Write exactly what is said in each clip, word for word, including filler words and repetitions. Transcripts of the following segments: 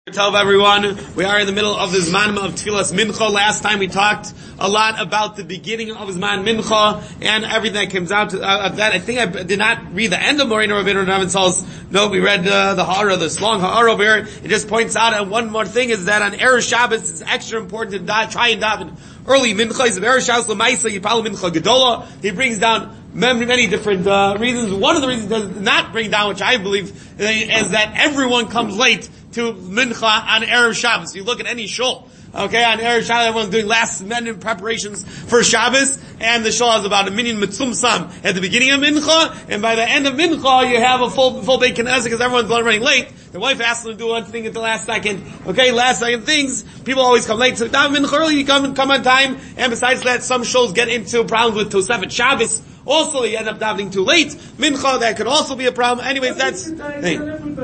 Tov everyone, we are in the middle of the Zman of Tfilas Mincha. Last time we talked a lot about the beginning of Zman Mincha and everything that comes out to, uh, of that. I think I did not read the end of Moreno Rabbeinu Ravinsal's note. We read uh, the Ha'ara, this long Ha'ara over here. It just points out, and one more thing is that on Erev Shabbos it's extra important to da- try and daven early Mincha. Is Erev Shabbos L'maisa Yipal Mincha Gedola. He brings down many, many different uh, reasons. One of the reasons he does not bring down, which I believe, is that everyone comes late to Mincha on Erev Shabbos. You look at any shul, okay, on Erev Shabbos, everyone's doing last minute preparations for Shabbos, and the shul has about a minyan mitzumsam at the beginning of Mincha, and by the end of Mincha, you have a full, full bake knesset because everyone's running late. The wife asks them to do one thing at the last second, okay, last second things. People always come late, so daven Mincha early, you come, come on time, and besides that, some shuls get into problems with Tosefet Shabbos. Also, you end up davening too late. Mincha, that could also be a problem. Anyways, that's... Hey.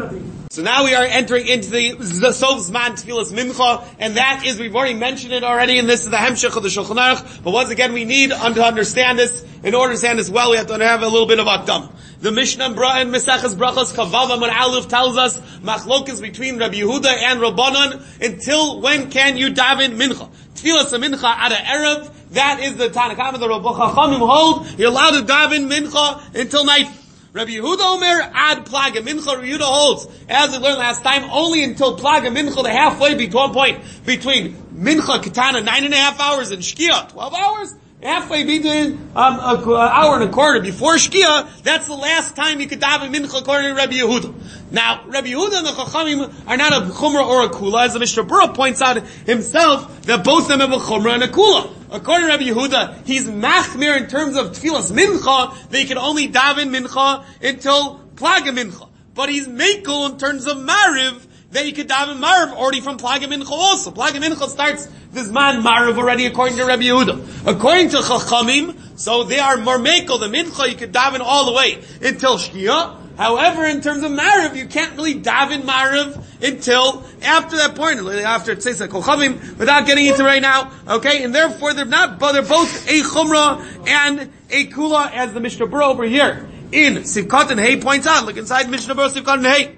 So now we are entering into the Sof Zman Tfilas Mincha, and that is, we've already mentioned it already, and this is the Hemshech of the Shulchan Aruch, but once again, we need to understand this. In order to understand this well, we have to have a little bit of Akdam. The Mishnah Bra and Meseches Brachos Kavav Amud Aleph tells us, Machlokas between Rabbi Yehuda and Rabbanan, until when can you daven Mincha? Tfilas Mincha Ada Erev, that is the Tanakh of the Rabbi Chachamim hold, you're allowed to daven Mincha until night. Rabbi Yehuda Omer ad Plaga Mincha. Rabbi Yehuda holds, as we learned last time, only until Plaga Mincha, the halfway between point between Mincha Katana nine and a half hours and Shkia twelve hours. Halfway between um, an hour and a quarter before Shkia, that's the last time you could daven Mincha according to Rabbi Yehuda. Now, Rabbi Yehuda and the Chachamim are not a Chumrah or a Kula, as the Mishnah Berurah points out himself, that both of them have a Chumrah and a Kula. According to Rabbi Yehuda, he's machmir in terms of Tfilas Mincha, that he can only daven Mincha until Plaga Mincha. But he's Mekel in terms of Mariv, that you could daven Mariv already from Plaga Mincha also. Plaga Mincha starts this man Mariv already according to Rabbi Yehuda. According to Chachamim, so they are more Mekel, the Mincha you could daven all the way until Shkia. However, in terms of Mariv, you can't really daven Mariv until after that point, after it says Kochavim, without getting into right now, okay? And therefore, they're not, but they're both a Chumrah and a Kula, as the Mishnah Berurah over here in Sivkat and Hay points out. Look inside Mishnah Berurah, Sivkat and Hay.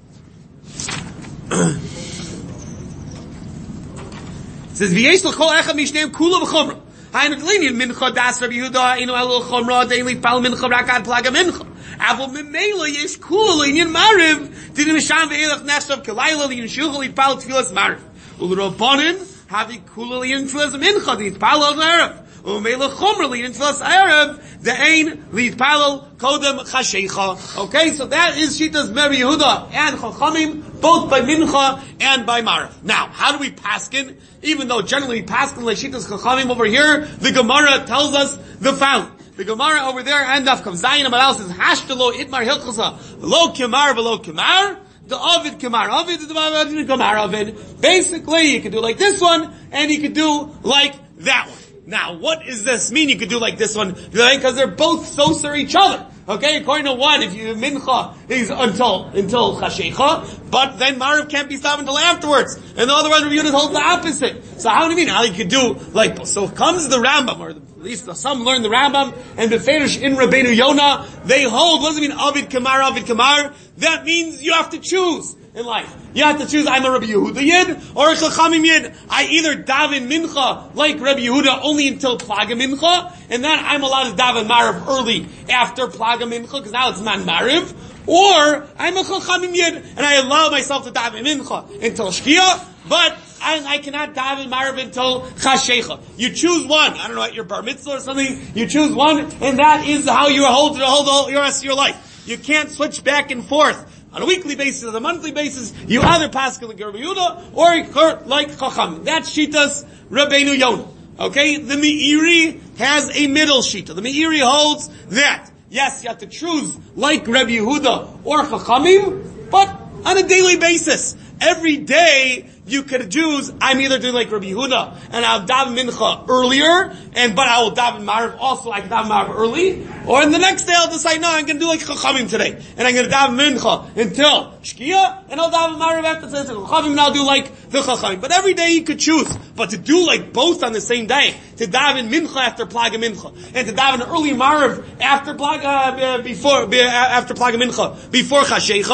It says, V'yesh l'chol echad mishneim Kula v'Chumrah. Ha'inu d'linyan mincha das Rabbi Yehuda, inu elu Chumrah, de'in pal mincha rakad plaga mincha. Avol memela yesh Kula l'inyan Mariv, didin misham ve'elach neshtav kelayla l'yin shulchal l'itpal tfilas Mariv. U'l'robonin, havi Kula l'yin tfilas mincha, l'itpal al-Erev. U'mela Chumrah l'yin tfilas Erev, de'ein l'itpal kodem chashecha. Okay, so that is Shitas Rabbi Yehuda and Chachamim, both by Mincha and by Mariv. Now, how do we paskin? Even though generally paskin like Shitas Chachamim over here, the Gemara tells us the following. The Gemara over there, and Daf Kav Zayin Amar Al says, Hashtalo Itmar Hilchasa, Lo Kimar V'Lo Kimar, the Ovid Kimar, Ovid is the Kimar Ovid. Basically, you could do like this one, and you could do like that one. Now, what does this mean? You could do like this one, because they're both soser each other. Okay, according to one, if you mincha is until until chashecha, but then Mariv can't be stopped until afterwards. And the other one, Rabbi Yehuda holds the opposite. So how do you mean? How you could do like so? Comes the Rambam, or at least some learn the Rambam, and the Ferish in Rabbeinu Yonah, they hold. What does it mean? Avid Kamar, Avid Kamar. That means you have to choose in life. You have to choose, I'm a Rabbi Yehuda Yid, or a Chachamim Yid. I either daven Mincha, like Rabbi Yehuda, only until Plaga Mincha, and then I'm allowed to daven Mariv early after Plaga Mincha, because now it's Man Mariv, or I'm a Chachamim Yid, and I allow myself to daven Mincha until Shkia, but I, I cannot daven Mariv until Chashecha. You choose one. I don't know, at your Bar Mitzvah or something, you choose one, and that is how you hold to hold the rest of your life. You can't switch back and forth. On a weekly basis, on a monthly basis, you either paskin like Rabbi Yehuda or like Chacham. That's Shitas Rabbeinu Yonah. Okay? The Meiri has a middle Shita. The Meiri holds that, yes, you have to choose like Rabbi Yehuda or Chachamim, but on a daily basis. Every day, you could choose, I'm either doing like Rabbi Yehuda, and I'll daven Mincha earlier, and, but I will daven Mariv also, I can daven Mariv early, or in the next day I'll decide, no, I'm gonna do like Chachamim today, and I'm gonna daven Mincha until Shkia, and I'll daven Mariv after Chachamim, and I'll do like the Chachamim. But every day you could choose, but to do like both on the same day, to daven Mincha after Plaga Mincha, and to daven early Mariv after Plaga, uh, before, uh, after Plaga Mincha, before Chashecha,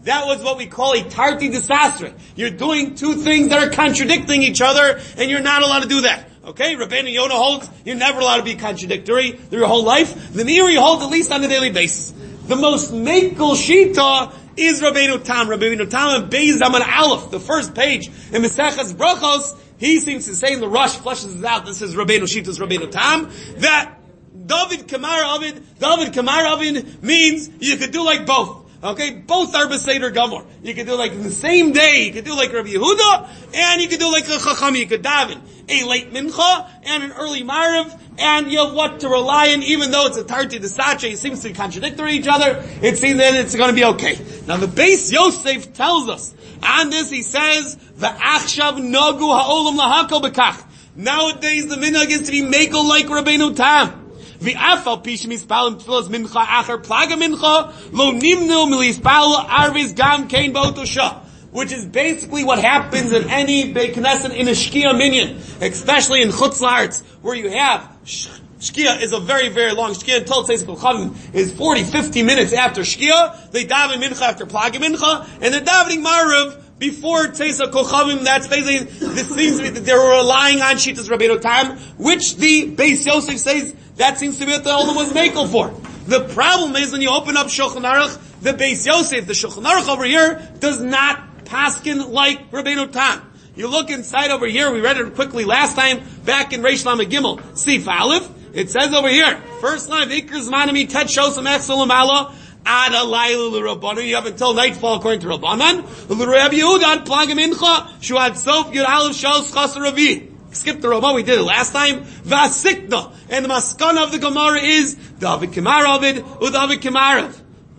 that was what we call a tarti disastre. You're doing two things that are contradicting each other, and you're not allowed to do that. Okay, Rabbeinu Yonah holds you're never allowed to be contradictory through your whole life. The Meiri holds at least on a daily basis. The most makel shita is Rabbeinu Tam. Rabbeinu Tam and Beis Amar Aleph, the first page in Maseches Brachos. He seems to say in the Rush, fleshes it out. This is Rabbeinu Shita's Rabbeinu Tam, that David Kamar Avid, David Kamar Avid means you could do like both. Okay, both are Beseder Gamor. You could do like in the same day, you could do like Rabbi Yehuda, and you could do like a Chacham, you could daven a late Mincha, and an early Mariv, and you have what to rely on, even though it's a Tarti Desache, it seems to be contradictory each other, it seems that it's going to be okay. Now the Beis Yosef tells us, on this he says, V'achshav nagu ha'olam lahakol bekach. Nowadays the minhag is to be makel like Rabbeinu Tam. V'afal pish mispalim tfilas mincha acher plaga mincha lo nimnu milispal arvis gam kain ba'otosha, which is basically what happens in any Beit Knesset in a Shkia minyan, especially in Chutz La'aretz, where you have Shkia is a very, very long Shkia until Tzeis Kol is forty, fifty minutes after Shkia. They daven mincha after plaga mincha, and they're davening Marav before Tzeis Kol Chavim. That's basically, this seems to be that they're relying on Shitas Rabbeinu Tam, which the Beis Yosef says that seems to be what the Olam was makel for. The problem is when you open up Shulchan Aruch, the Beis Yosef, the Shulchan Aruch over here, does not paskin like Rabbeinu Tam. You look inside over here, we read it quickly last time, back in Reish Lamed Gimel, Sif Aleph, it says over here, first line, Iker Zmanami Tet Shosam Echsel Amala, Ad Alayla L'Rabbanan, you have until nightfall according to Rabbanan, L'Rabbi Yehuda, Plagam Incha, Shuad Sof, Yud Aleph Shos Chas Ravi. Skip the Ramah, we did it last time. Vasikna. And the maskana of the Gemara is David Kemaravid or David Kemarav.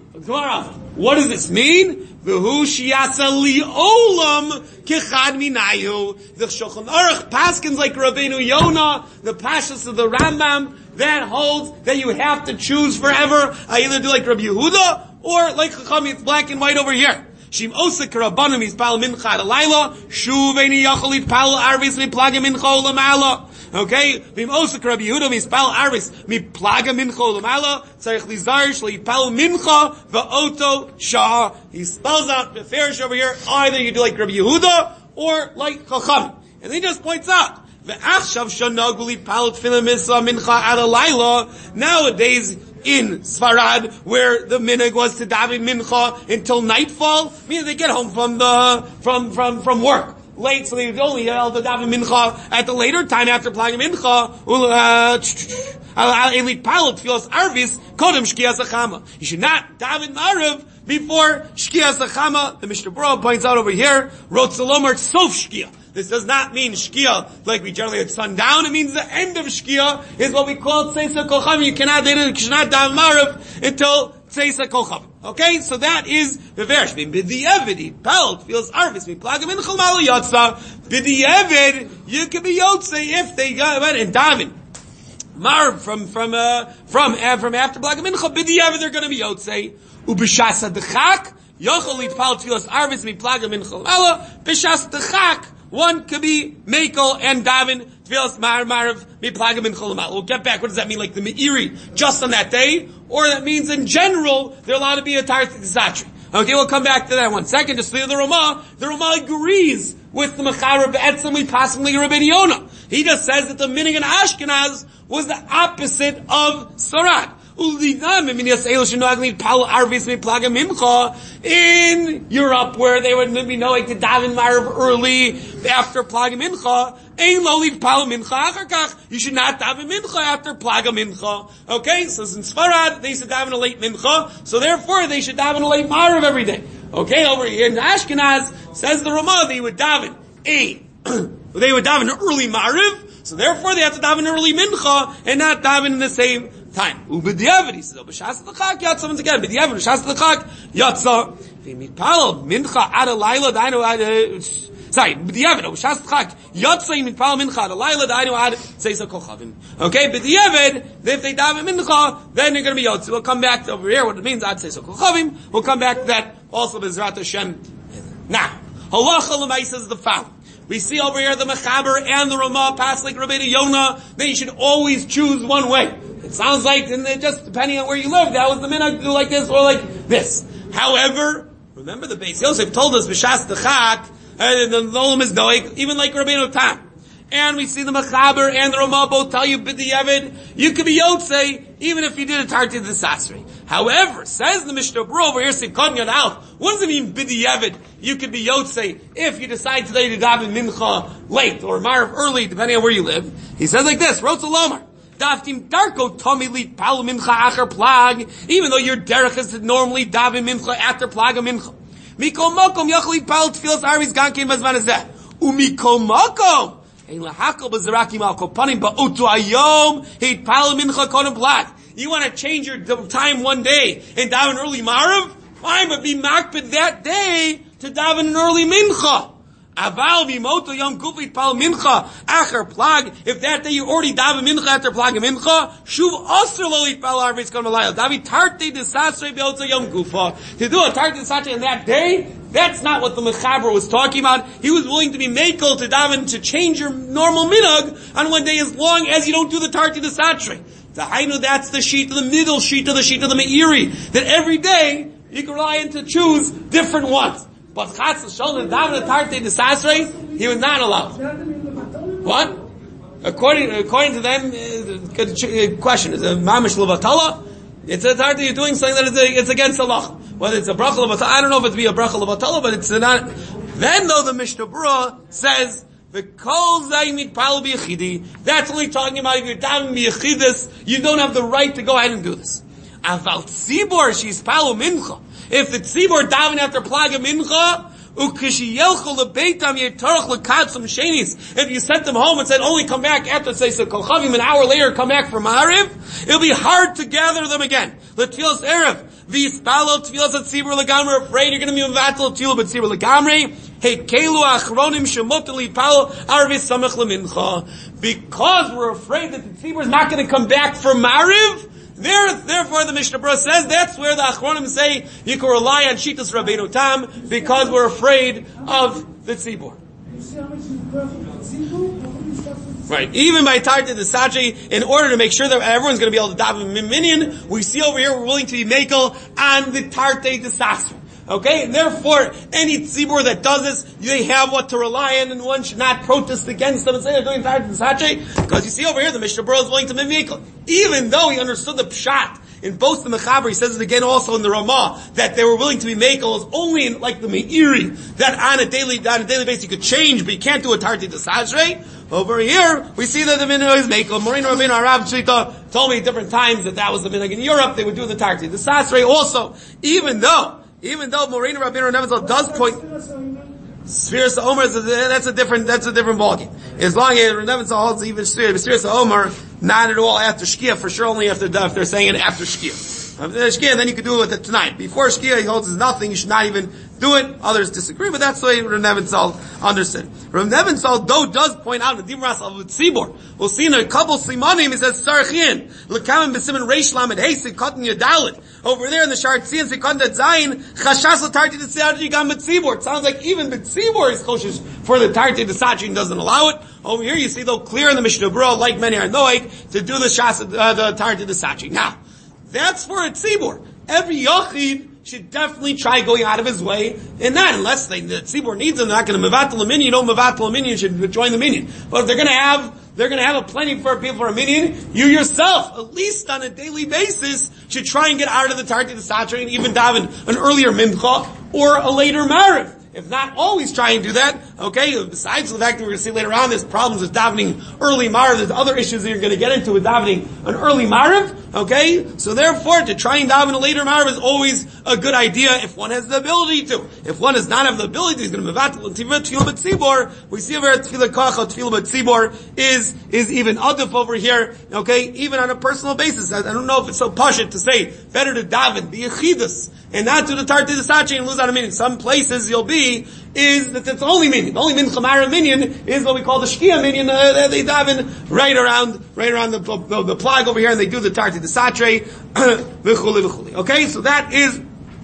What does this mean? V'hu shiyasa li'olam kechad minayu. The Shulchan Aruch paskins like Rabbeinu Yonah, the Pashas of the Rambam, that holds that you have to choose forever. I either do like Rabbi Yehuda or like Chacham, it's black and white over here. Shim osek rabbanim mispal mincha ad alayla, shuv eini yachol yitpal arvis miplaga mincha ulamala. Okay, vim osek Rabbi Yehuda mispal arvis miplaga mincha ulamala, tzarich lizar shlo yitpal mincha va'oto shah. He spells out the farish over here, either you do like Rabbi Yehuda or like Chacham. And he just points out, ve'achshav shonagul yitpal tefillah misa mincha ad alayla. Nowadays, in Sfarad, where the minhag was to daven mincha until nightfall, meaning they get home from the from from from work late, so they would only held the daven mincha at the later time after playing mincha. You should not daven marav before shkia zachama. The Mishnah Berurah points out over here, wrote Salomar sof shkia. This does not mean Shkia like we generally at sundown. It means the end of Shkia is what we call Tzeisa Kol Chavim. You cannot, you cannot daven Marav until Tzeisa Kol Chavim. Okay, so that is the verse. B'di'evid, Pelt feels arvis. Miplagam in Chalmalo Yotza. B'di'evid, you can be Yotze if they got went and daven Marav from from uh, from uh, from after Plagam Mincha. B'di'evid they're going to be Yotze. Ubishasa dechak yochol itpal tfilas arvis miplagam in Chalmalo. B'shas dechak. One could be Mekel and Davin, Tfilas Mar Marav, Miplagam and Cholamal. We'll get back. What does that mean? Like the Meiri, just on that day? Or that means in general, they're allowed to be a Tarti Tzatri. Okay, we'll come back to that one second. Just leave the Ramah. The Ramah agrees with the Mechara Be'etzim, possibly Rabbeinu Yonah. He just says that the Minig and Ashkenaz was the opposite of Sarad. In Europe, where they would be knowing to daven Marav early after Plaga Mincha, you should not daven Mincha after Plaga Mincha. Okay, so in Sfarad, they should daven a late Mincha, so therefore they should daven a late Marav every day. Okay, over here in Ashkenaz, says the Ramah, they would daven a, they would daven an early Marav, so therefore they have to daven an early Mincha, and not daven in the same time. Ubediavad, he says, b'shas l'chak yatsa, once again, b'diavad, b'shas l'chak yatsa, v'mitpal mincha ad alayla, dainu ad, sorry, b'diavad, b'shas l'chak yatsa, mitpal mincha ad alayla, dainu ad, tzeisa kol chavim. Okay, b'diavad, if they daven mincha, then they're going to be yotzi. We'll come back to over here, what it means, ad tzeisa kol chavim. We'll come back to that, also b'ezrat Hashem. Now, halacha l'maisa is the following. We see over here the Mechaber and the Ramah pass like Rabbeinu Yonah, then you should always choose one way. It sounds like, and it just depending on where you live, that was the minhag to do like this or like this. However, Remember the Beis Yosef told us, B'shas T'chak, and the Olam is Noeg, even like Rabbeinu Tam. And we see the Mechaber and the Ramah both tell you, B'di'evid, you could be Yotzei, even if you did a Tarti D'Sasri. However, says the Mishnah Berurah over here, Sikon Yad Aleph, what does it mean, B'di'evid, you could be Yotzei, if you decide today to daven Mincha late, or Marav early, depending on where you live? He says like this, Rotzel Lomar, Daftim Darko Tomi Li Pal Mincha Acher Plag, even though your derech is to normally daven Mincha after Plag of Mincha. Mikol Mokom Yachli Pal Tfilas Arvis Gankim Bazman Azeh. Umikol Mokom, you want to change your time one day and daven early Marav? Fine, but be makpid that day to daven an early Mincha. Aval v'moto yom kufit pal mincha acher plag. If that day you already daven mincha after plag mincha, shuv aser lo yitpal arvis kon malayel. Davi tarte desasre beotza yom kufa. To do a tarte desasre in that day, that's not what the Mechaber was talking about. He was willing to be makel to daven to change your normal minhag on one day as long as you don't do the tarte desasre. The hainu, that's the sheet of the middle sheet of the sheet of the meiri. That every day you can rely on to choose different ones. But Chatz Shalom daven a tarte desasre, he was not allowed. What? According according to them, uh, question is a mamish levatala. It's a tarte you're doing something that is a, it's against Allah. Whether it's a bracha levatala, I don't know if it's be a bracha levatala, but it's not. Then though the Mishnah Berurah says the kol zaymit pal biyachidi. That's only talking about if you're davening biyachidus, you don't have the right to go ahead and do this. Aval tzibor she's palu mincha. If the tzibor daven after plaga mincha, ukishiyelchol lebeitam yetarach lekatzum shenis. If you sent them home and said only come back after say so kolchavim an hour later come back for Ma'ariv, it'll be hard to gather them again. L'tfilas erev v'yispalo tfilas atzibor legamre. Afraid you're going to be mevatel tefillah b'tzibor legamre. Hey kelu achronim shemoteli palo arvis samach lemincha. Because we're afraid that the tzibor is not going to come back for Ma'ariv. There, therefore, the Mishnah Berurah says that's where the Achronim say you can rely on Shitas Rabbeinu Tam because we're afraid of the tzibor. Right. Even by Tarti Desasre, in order to make sure that everyone's going to be able to daven minyan, we see over here we're willing to be makel on the Tarti Desasre. Okay, and therefore, any tzibur that does this, they have what to rely on, and one should not protest against them and say they're doing Tarti Desasre, because you see over here, the Mishnah Berurah is willing to be makel. Even though he understood the pshat, in both the Mechaber, he says it again also in the Ramah, that they were willing to be makels only in, like the Meiri, that on a daily, on a daily basis you could change, but you can't do a Tarti Desasre. Over here, we see that the minhag is makel. Moreno Rabbeinu Arav Shita told me at different times that that was the minhag in Europe, they would do the Tarti Desasre also, even though Even though Moreno Rabbeinu Nevitzal does point, Sfiras Omer, that's a different, that's a different ballgame. As long as Nevitzal holds even Sfiras Omer, not at all after Shkia, for sure only after, if they're saying it after Shkia. After Shkia, then you could do it with it tonight. Before Shkia, he holds is nothing, you should not even do it. Others disagree, but that's the way Rav Nevitzal understood. Rav Nevitzal, though, does point out in the Dimras of Tzibor. We'll see in a couple simanim, he says, Sarachin, L'kamim b'simen reish lamed hey, Sikot Yadalit. Over there in the Shar Tzion, Sikot Zayin, Chashas l'tarti d'tzadji gam b'tzibor. It sounds like even b'tzibor is kosher for the tarti d'tzadji and doesn't allow it. Over here, you see, though, clear in the Mishnah Berurah, like many are noig, to do the shas, uh, the tarti d'tzadji. Now, that's for a tzibor. Every yachid should definitely try going out of his way in that, unless they, the tzibor needs them, they're not going to mevatel a minyan, you don't mevatel a minyan, you should join the minyan. But if they're going to have, they're going to have a plenty for people for a minyan, you yourself, at least on a daily basis, should try and get out of the Tarti Desasre and even daven an earlier mincha or a later Ma'ariv. If not always try and do that, okay, besides the fact that we're going to see later on there's problems with davening early Ma'ariv, there's other issues that you're going to get into with davening an early Ma'ariv, okay? So therefore, to try and daven a later Ma'ariv is always a good idea if one has the ability to. If one does not have the ability to, he's going to mevatel and tefillah b'tzibor. We see over at tefillah kacha, tefillah b'tzibor is, is even adif over here, okay? Even on a personal basis. I, I don't know if it's so pashut to say, better to daven, be yechidus, and not do the Tarti Desasre and lose out a minyan. Some places you'll be, is that it's only minyan. The only mincha ma'ariv minyan is what we call the shkia minyan. Uh, they daven right around, right around the, the, the plug over here, and they do the Tarti Desasre, v'chuli v'chuli. Okay, so that is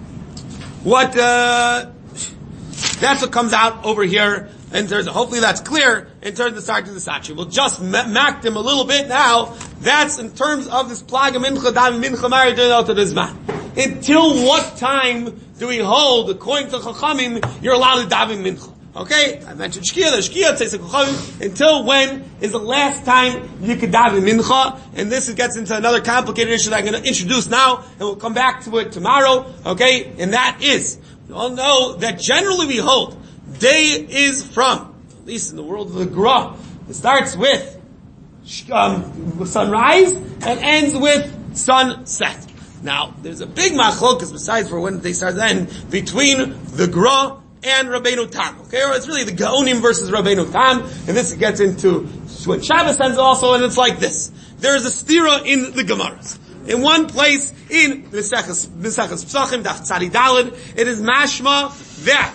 what, uh, that's what comes out over here in terms of, hopefully that's clear in terms of the Tarti Desasre. We'll just mack them a little bit now. That's in terms of this plug of mincha, daven mincha ma'ariv to this man. Until what time do we hold, according to Chachamim, you're allowed to daven mincha. Okay? I mentioned Shkia, the Shkia, Tzeis HaKochavim, until when is the last time you could daven mincha? And this gets into another complicated issue that I'm going to introduce now, and we'll come back to it tomorrow. Okay? And that is, we all know that generally we hold, day is from, at least in the world of the Gra, it starts with um, sunrise and ends with sunset. Now, there's a big machlokas besides for when they start then between the Gra and Rabbeinu Tam. Okay, or it's really the Gaonim versus Rabbeinu Tam, and this gets into when Shabbos ends also, and it's like this. There is a stira in the Gemaras. In one place in Mesechus Pesachim Daf Tzadi Daled, it is mashma that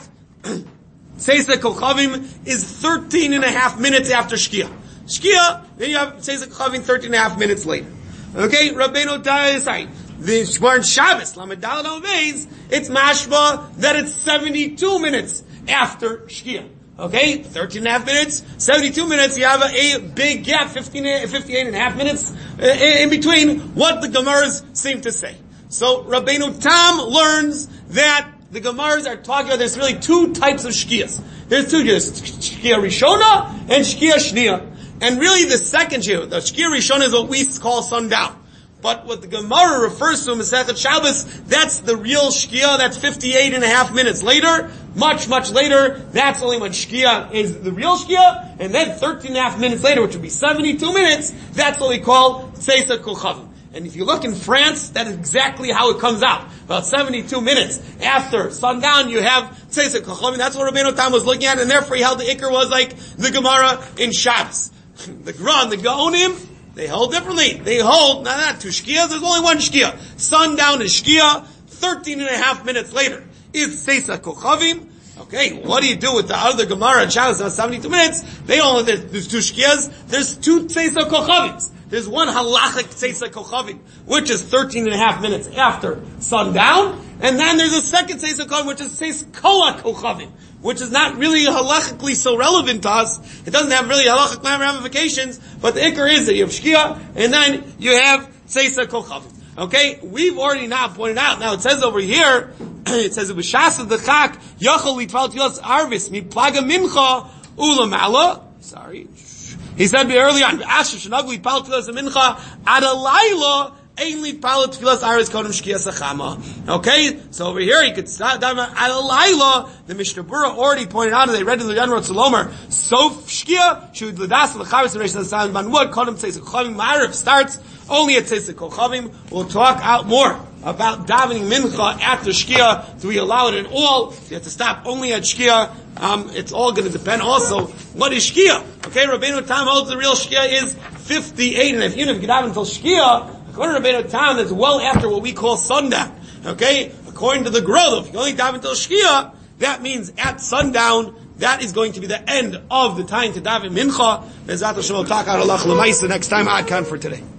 Tzeis HaKochavim is thirteen and a half minutes after Shkia. Shkia, then you have Tzeis HaKochavim thirteen and a half minutes later. Okay, Rabbeinu Tam, sorry. The Shmar Shabbos, Lamed Daled Al Beis, it's mashma that it's seventy-two minutes after Shkia. Okay? thirteen and a half minutes, seventy-two minutes, you have a, a big gap, fifteen, fifty-eight and a half minutes uh, in between what the Gemaras seem to say. So, Rabbeinu Tam learns that the Gemaras are talking about there's really two types of Shkias. There's two, there's Shkia Rishona and Shkia Shnia. And really the second Shkia, the Shkia Rishona is what we call sundown. But what the Gemara refers to in Masechet Shabbos, that's the real Shkia, that's fifty-eight and a half minutes later, much, much later, that's only when Shkia is the real Shkia, and then thirteen and a half minutes later, which would be seventy-two minutes, that's what we call Tzeis HaKochavim. And if you look in France, that is exactly how it comes out. About seventy-two minutes after sundown, you have Tzeis HaKochavim, that's what Rabbeinu Tam was looking at, and therefore he held the Iker was like the Gemara in Shabbos. The Gran, the Gaonim, they hold differently. They hold, not, not two Shkias, there's only one Shkia. Sundown is Shkia, thirteen and a half minutes later is Tzeis HaKochavim. Okay, what do you do with the other Gemara and Shabbos, now seventy-two minutes? They only, there's, there's two Shkias, there's two Tzeis HaKochavims. There's one halachic Tzeis HaKochavim, which is thirteen and a half minutes after sundown, and then there's a second Tzeis HaKochavim, which is Tzeis Kol HaKochavim, which is not really halachically so relevant to us. It doesn't have really halachic ramifications, but the ikar is that you have Shkia, and then you have Tzeis HaKochavim. Okay? We've already now pointed out, now it says over here, it says, B'shas the chak, yachol litval tfilas arvis, mi plaga mincha, ulamala, sorry, he said earlier on, Asher shenagli pal tfilas mincha, adalayla, ainly pal tfilas arvis kodem shkia sachama. Okay? So over here, you could start down adalayla, the Mishnah Berurah already pointed out, and they read in the General Tzalomer, sof shkia, shud l'das l'chavis and reish l'san banwud, kodem tzeis ha'kochavim, ma'ariv starts only at tzeis ha'kochavim. We'll talk out more about davening mincha after Shkia. Do we allow it at all? Do you have to stop only at Shkia? Um, it's all going to depend also, what is Shkia? Okay, Rabbeinu Tam holds the real Shkia is fifty-eight, and if you don't get out until Shkia, according to Rabbeinu Tam, that's well after what we call sundown. Okay? According to the Grothe, if you only daven until Shkia, that means at sundown, that is going to be the end of the time to daven mincha. Bezat Hashem, we'll talk out Allah l'maisa next time. Ad Kan for today.